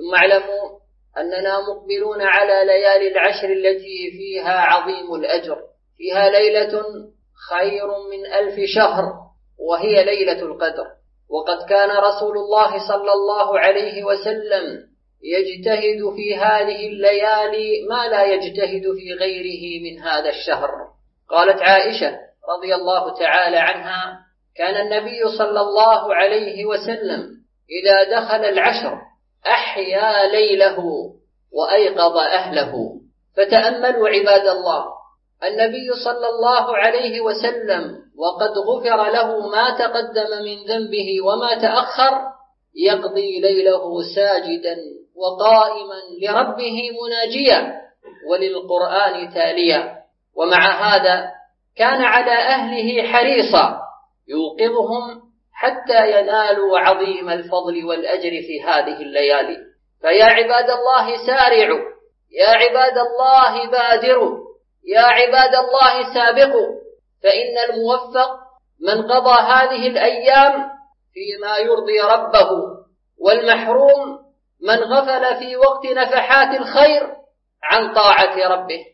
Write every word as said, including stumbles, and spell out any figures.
ثم اعلموا أننا مقبلون على ليالي العشر التي فيها عظيم الأجر، فيها ليلة خير من ألف شهر وهي ليلة القدر. وقد كان رسول الله صلى الله عليه وسلم يجتهد في هذه الليالي ما لا يجتهد في غيره من هذا الشهر. قالت عائشة رضي الله تعالى عنها: كان النبي صلى الله عليه وسلم إذا دخل العشر أحيا ليله وأيقظ أهله. فتأملوا عباد الله، النبي صلى الله عليه وسلم وقد غفر له ما تقدم من ذنبه وما تأخر يقضي ليله ساجدا وقائما لربه مناجيا وللقرآن تاليا، ومع هذا كان على أهله حريصا يوقظهم حتى ينالوا عظيم الفضل والأجر في هذه الليالي. فيا عباد الله سارعوا، يا عباد الله بادروا، يا عباد الله سابقوا، فإن الموفق من قضى هذه الأيام فيما يرضي ربه، والمحروم من غفل في وقت نفحات الخير عن طاعة ربه.